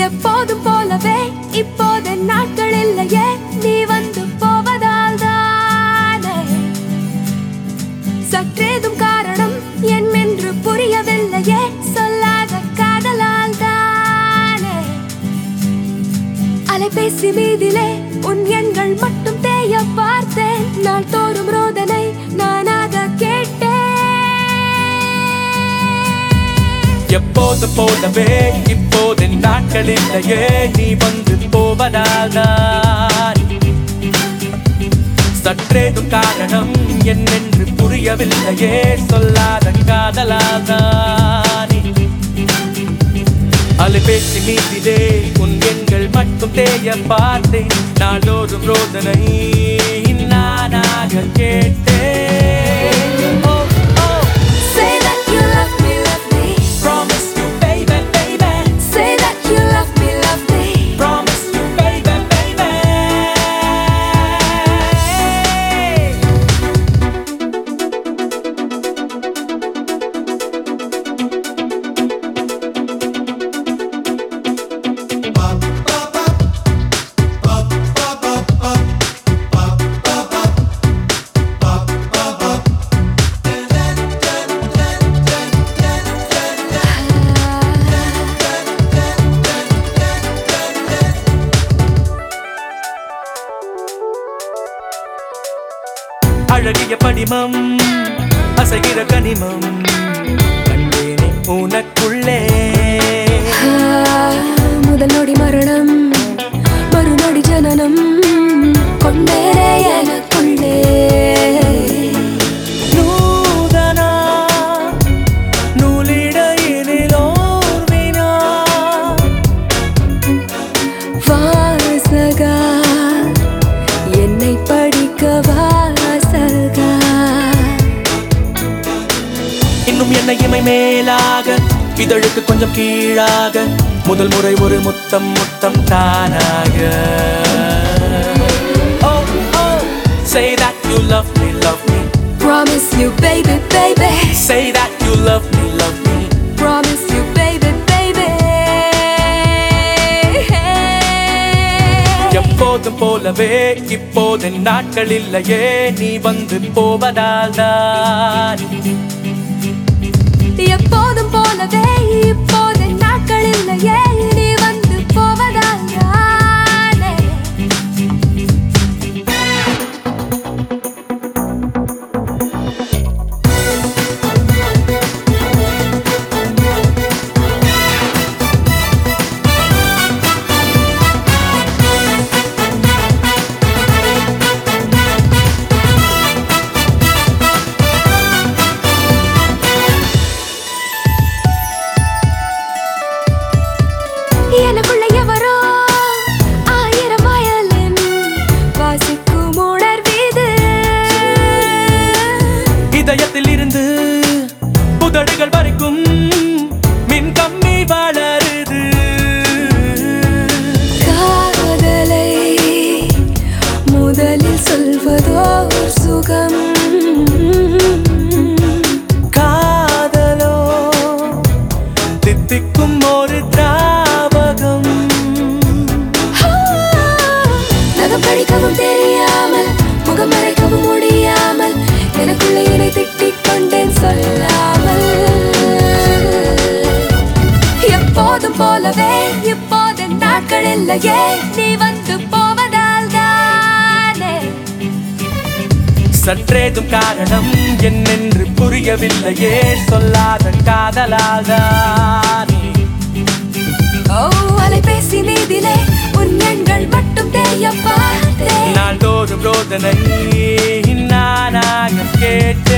எப்போதும் போலவே இப்போது நாட்கள் இல்லையே நீ வந்து போவதால் தானே சற்றேதும் காரணம் என்னென்று புரியவில்லையே சொல்லாத காதலால் தானே அலைபேசி மீதிலே உன் எண்கள் மட்டும் தேய பார்த்தேன் நாள் தோறும் ரோதனை நானாக கேட்டேன் எப்போது போலவே இப்போது நாட்கள் இல்லையே நீ வந்து போவதால் தான் சற்றேதும் காரணம் என்னென்று புரியவில்லையே சொல்லாத காதலால் தான் அலைபேசி மீதிலே உன் எண்கள் மட்டும் தேய பார்த்தேன் நாளோறும் ரோதனை நானாக கேட்டேன் அழகிய படிமம் அசைகிற கனிமம் கண்டேனே உனக்குள்ளே முதல் நொடி மரணம் மறுநொடி ஜனனம் கொண்டேனே எனக்குள்ளே நூதனா நூலிடையிலோர் வினா வாசகா என்னை படிக்கவா இன்னும் என்னை இமை மேலாக இதழுக்கு கொஞ்சம் கீழாக முதல் முறை ஒரு முத்தம் முத்தம் தானாக Oh, oh, say that you love me, love me. Promise you, baby, baby. Say that you love me, love me. Promise you, baby, baby. எப்போதும் போலவே இப்போது நாட்கள் இல்லையே நீ வந்து போவதால் தான் எப்போதும் போலவே இப்போது நாட்கள் இல்லையே நீ வந்து போவதால் தானே எனக்குள்ள எவரோ ஆயிரம் வயலின் வாசிக்கும் உணர்வீது இதயத்தில் இருந்து புதடுகள் வரைக்கும் மின் கம்மி வளருது காதலை முதலில் சொல்வதோ சுகம் காதலோ தித்திக்கும் ஒரு படிக்கவும் தெரியாமல் முகம் மறைக்கவும் முடியாமல் எனக்குள்ளே என்னை திட்டிக் கொண்டேன் சொல்லாமல் எப்போதும் போலவே இப்போது நாட்கள் இல்லையே நீ வந்து போவதால் தானே சற்றேதும் காரணம் என்னென்று புரியவில்லையே சொல்லாத காதலால் தானே அலைபேசி மீதிலே உன் எண்கள் மட்டும் தேய பார்த்தேன் நாள்தோறும் ரோதனை நானாக கேட்டேன்